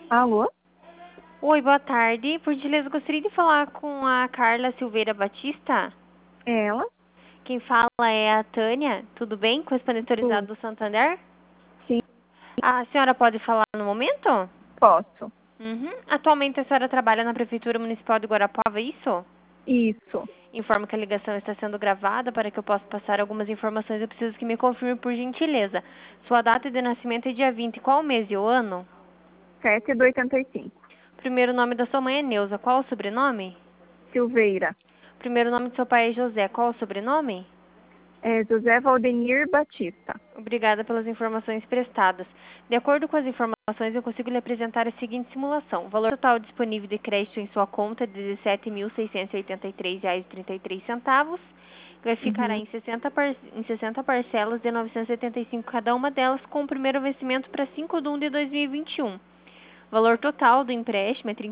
Alô? Oi, boa tarde. Por gentileza, gostaria de falar com a Carla Silveira Batista. Ela? Quem fala é a Tânia. Tudo bem? Correspondente autorizado Tudo. do Santander? Sim, A senhora pode falar no momento? posso. Uhum. Atualmente a senhora trabalha na Prefeitura Municipal de Guarapuava, é isso? Isso. Informo que a ligação está sendo gravada para que eu possa passar algumas informações. Eu preciso que me confirme por gentileza. Sua data de nascimento é dia 20. Qual mês e o ano? 7 do 85. Primeiro nome da sua mãe é Neuza. Qual o sobrenome? Silveira. Primeiro nome do seu pai é José. Qual o sobrenome? José Valdenir Batista. Obrigada pelas informações prestadas. De acordo com as informações, eu consigo lhe apresentar a seguinte simulação. O valor total disponível de crédito em sua conta é de R$ 17.683,33. Vai ficar Uhum. em 60 parcelas de R$ 975 cada uma delas, com o primeiro vencimento para 5 de 1 de 2021. O valor total do empréstimo é R$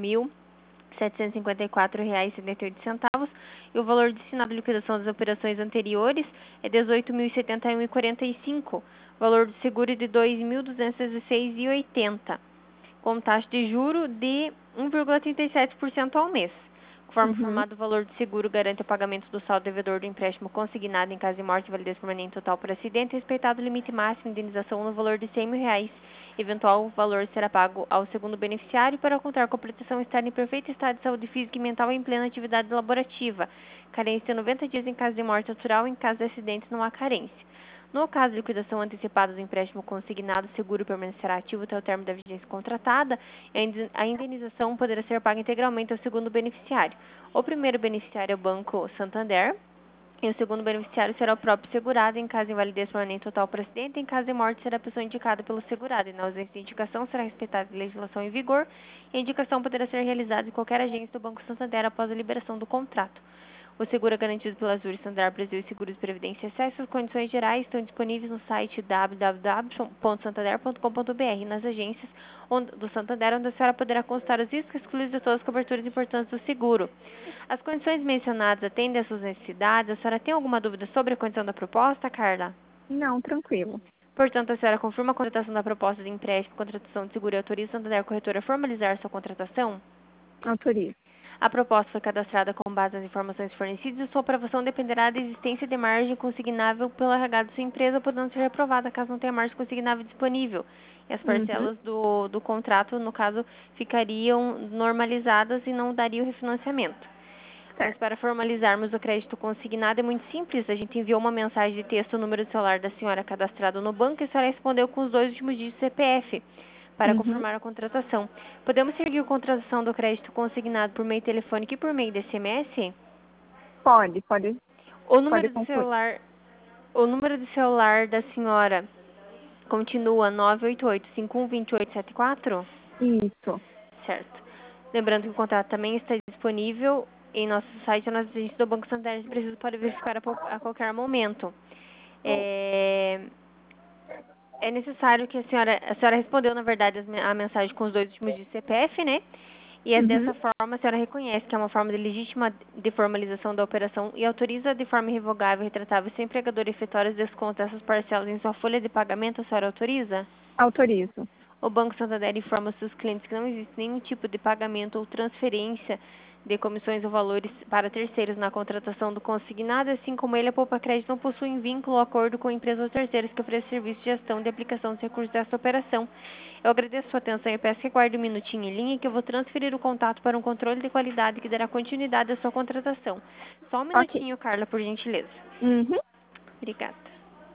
35.754,78 e o valor destinado à liquidação das operações anteriores é R$ 18.071,45. O valor do seguro é de R$ 2.216,80, com taxa de juro de 1,37% ao mês. Conforme Uhum. informado, o valor do seguro garante o pagamento do saldo devedor do empréstimo consignado em caso de morte e validez permanente total por acidente, respeitado o limite máximo de indenização no valor de R$ 100.000. Eventual valor será pago ao segundo beneficiário para contar com a proteção estar em perfeito estado de saúde física e mental em plena atividade laborativa. Carência de 90 dias em caso de morte natural, em caso de acidente não há carência. No caso de liquidação antecipada do empréstimo consignado, o seguro permanecerá ativo até o término da vigência contratada e a indenização poderá ser paga integralmente ao segundo beneficiário. O primeiro beneficiário é o Banco Santander, e o segundo beneficiário será o próprio segurado em caso de invalidez permanente total por acidente. Em caso de morte, será a pessoa indicada pelo segurado. E na ausência de indicação, será respeitada a legislação em vigor e a indicação poderá ser realizada em qualquer agência do Banco Santander após a liberação do contrato. O seguro é garantido pela Azul Standard Brasil e Seguros de Previdência. Acesso às condições gerais estão disponíveis no site www.santander.com.br nas agências do Santander, onde a senhora poderá consultar os riscos excluídos de todas as coberturas importantes do seguro. As condições mencionadas atendem às suas necessidades. A senhora tem alguma dúvida sobre a condição da proposta, Carla? Não, tranquilo. Portanto, a senhora confirma a contratação da proposta de empréstimo, contratação de seguro e autoriza a Santander Corretora a formalizar sua contratação? Autorizo. A proposta foi cadastrada com base nas informações fornecidas e sua aprovação dependerá da existência de margem consignável pelo RH da sua empresa, podendo ser aprovada caso não tenha margem consignável disponível. E as Uhum. parcelas do contrato, no caso, ficariam normalizadas e não daria o refinanciamento. Mas Certo. para formalizarmos o crédito consignado é muito simples. A gente enviou uma mensagem de texto, o número de celular da senhora cadastrado no banco e a senhora respondeu com os 2 últimos dígitos do CPF para Uhum. confirmar a contratação. Podemos seguir a contratação do crédito consignado por meio telefônico e por meio de SMS? Pode, O pode número de concluir. celular, o número de celular da senhora continua 988-512874? Isso. Certo. Lembrando que o contrato também está disponível em nosso site, nas agências do Banco Santander, se precisa pode verificar a qualquer momento. É, é necessário que a senhora respondeu, na verdade, a mensagem com os 2 últimos dígitos do CPF, né? E é Uhum. dessa forma, a senhora reconhece que é uma forma de legítima de formalização da operação e autoriza de forma irrevogável e retratável se o empregador efetuar os descontos dessas parcelas em sua folha de pagamento, a senhora autoriza? Autorizo. O Banco Santander informa seus clientes que não existe nenhum tipo de pagamento ou transferência de comissões ou valores para terceiros na contratação do consignado, assim como ele, a Poupa Crédito, não possui vínculo ou acordo com empresas ou terceiros que ofereçam serviço de gestão de aplicação dos recursos dessa operação. Eu agradeço sua atenção e peço que aguarde um minutinho em linha que eu vou transferir o contato para um controle de qualidade que dará continuidade à sua contratação. Só um Ok. minutinho, Carla, por gentileza. Uhum. Obrigada.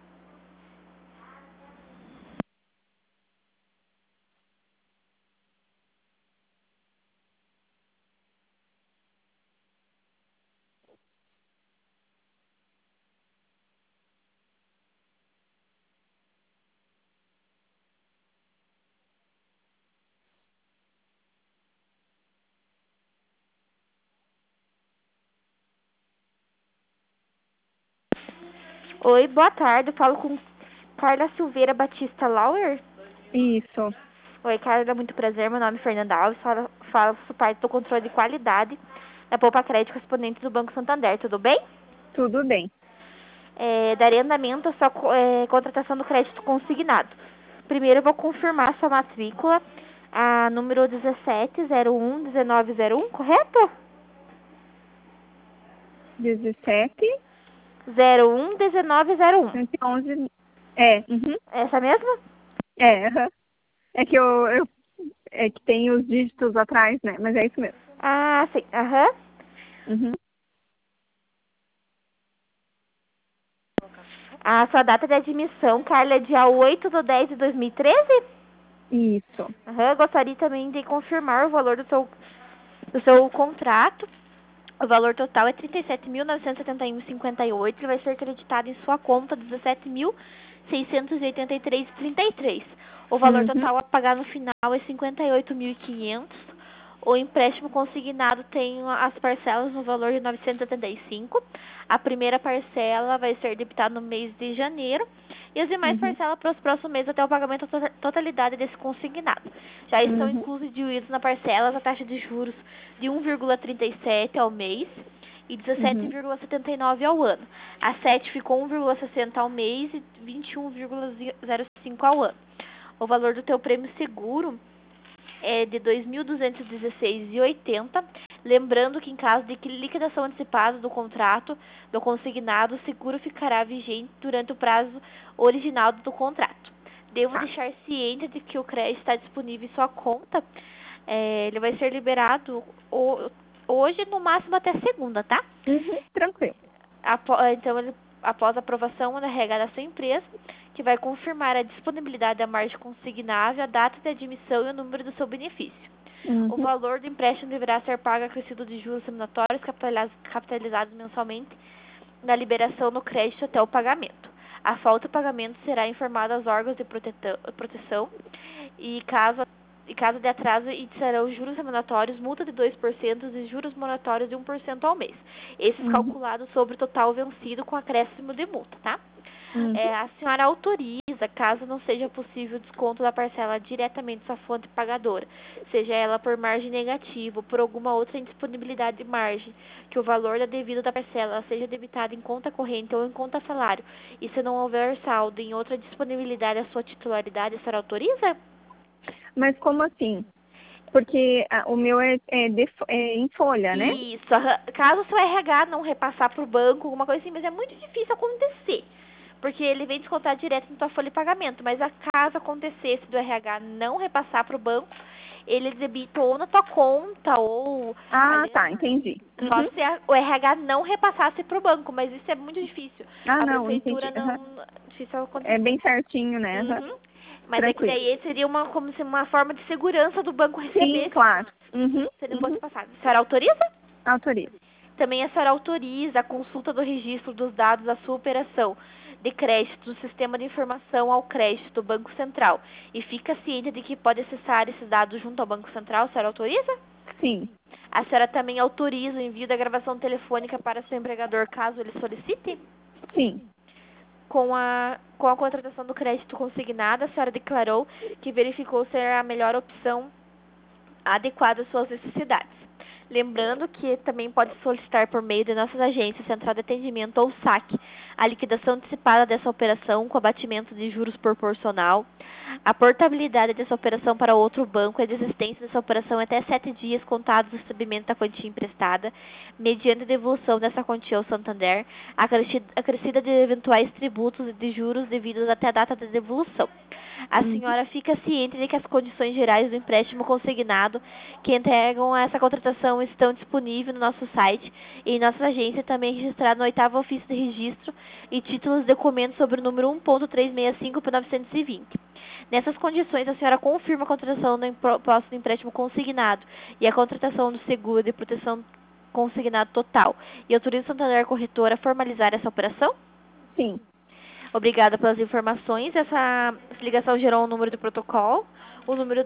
Oi, boa tarde. Eu falo com Carla Silveira Batista Lauer. Isso. Oi, Carla, muito prazer. Meu nome é Fernanda Alves. Falo parte do controle de qualidade da Poupa Crédito correspondente do Banco Santander. Tudo bem? Tudo bem. Darei andamento à sua contratação do crédito consignado. Primeiro, eu vou confirmar sua matrícula A número 17011901, correto? 17, 011901. 111. É, uhum. Essa mesma? É, aham. É que é que tem os dígitos atrás, né? Mas é isso mesmo. Ah, sim. Aham. Uhum. A sua data de admissão, Carla, é dia 8/10/2013? Isso. Aham. Gostaria também de confirmar o valor do seu contrato. O valor total é R$ 37.971,58. Ele vai ser acreditado em sua conta R$ 17.683,33. O valor Uhum. total a pagar no final é R$ 58.500. O empréstimo consignado tem as parcelas no valor de R$ 975. A primeira parcela vai ser debitada no mês de janeiro e as demais Uhum. parcelas para os próximos meses até o pagamento da totalidade desse consignado. Já estão Uhum. incluídos na parcela a taxa de juros de 1,37 ao mês e Uhum. 17,79 ao ano. A 7 ficou 1,60 ao mês e 21,05 ao ano. O valor do teu prêmio seguro é de R$ 2.216,80. Lembrando que em caso de liquidação antecipada do contrato do consignado, o seguro ficará vigente durante o prazo original do contrato. Devo Tá. deixar ciente de que o crédito está disponível em sua conta. Ele vai ser liberado hoje, no máximo até segunda, tá? Uhum. Tranquilo. Então, após a aprovação da RH da sua empresa, que vai confirmar a disponibilidade da margem consignável, a data de admissão e o número do seu benefício. O Uhum. valor do empréstimo deverá ser pago acrescido de juros remuneratórios capitalizados mensalmente na liberação do crédito até o pagamento. A falta do pagamento será informada aos órgãos de proteção e caso de atraso, serão juros remuneratórios, multa de 2% e juros moratórios de 1% ao mês. Esses Uhum. calculados sobre o total vencido com acréscimo de multa, tá? Uhum. A senhora autoriza, caso não seja possível o desconto da parcela diretamente da sua fonte pagadora, seja ela por margem negativa ou por alguma outra indisponibilidade de margem, que o valor da devida da parcela seja debitado em conta corrente ou em conta salário, e se não houver saldo em outra disponibilidade da sua titularidade, a senhora autoriza? Mas como assim? Porque o meu é em folha, né? Isso. Caso o seu RH não repassar para o banco, alguma coisa assim, mas é muito difícil acontecer. Porque ele vem descontar direto na tua folha de pagamento. Mas caso acontecesse do RH não repassar para o banco, ele debita ou na tua conta ou Ah, ali tá, entendi. só Uhum. se o RH não repassasse para o banco, mas isso é muito difícil. Ah, A não, prefeitura entendi. Uhum. não. Difícil É acontecer. bem certinho, né? Uhum. Uhum. Mas é que Tranquilo. daí seria como se uma forma de segurança do banco Sim, receber claro. Uhum. se ele fosse Uhum. passado. A senhora autoriza? Autorizo. Também a senhora autoriza a consulta do registro dos dados da sua operação de crédito no sistema de informação ao crédito do Banco Central e fica ciente de que pode acessar esses dados junto ao Banco Central. A senhora autoriza? Sim. A senhora também autoriza o envio da gravação telefônica para seu empregador caso ele solicite? Sim. Com a contratação do crédito consignado, a senhora declarou que verificou ser a melhor opção adequada às suas necessidades. Lembrando que também pode solicitar por meio de nossas agências, central de atendimento ou saque, a liquidação antecipada dessa operação com abatimento de juros proporcional, a portabilidade dessa operação para outro banco e a desistência dessa operação até 7 dias contados do recebimento da quantia emprestada, mediante devolução dessa quantia ao Santander, acrescida de eventuais tributos e de juros devidos até a data da devolução. A Uhum. senhora fica ciente de que as condições gerais do empréstimo consignado que entregam essa contratação estão disponíveis no nosso site e em nossa agência também registrado no 8º ofício de registro e títulos de documento sobre o número 1.365/920. Nessas condições, a senhora confirma a contratação do posse do empréstimo consignado e a contratação do seguro de proteção consignado total e autoriza o Santander Corretora a formalizar essa operação? Sim. Obrigada pelas informações. Essa ligação gerou um número de protocolo, o número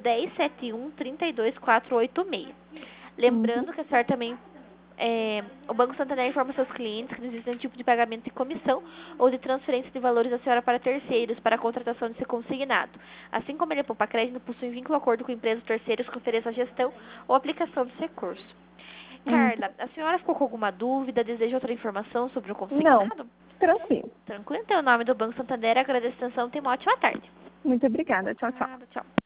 1071-32486. Uhum. Lembrando que a senhora também, o Banco Santander informa seus clientes que não existe nenhum tipo de pagamento de comissão ou de transferência de valores da senhora para terceiros para a contratação de seu consignado. Assim como ele poupa crédito, não possui vínculo ou acordo com empresas terceiras que ofereçam a gestão ou aplicação dos recursos. Uhum. Carla, a senhora ficou com alguma dúvida? Deseja outra informação sobre o Não. consignado? Tranquilo. Tranquilo, então, em nome do Banco Santander, agradeço a atenção, tenha uma ótima tarde. Muito obrigada. Tchau, tchau. Nada, tchau.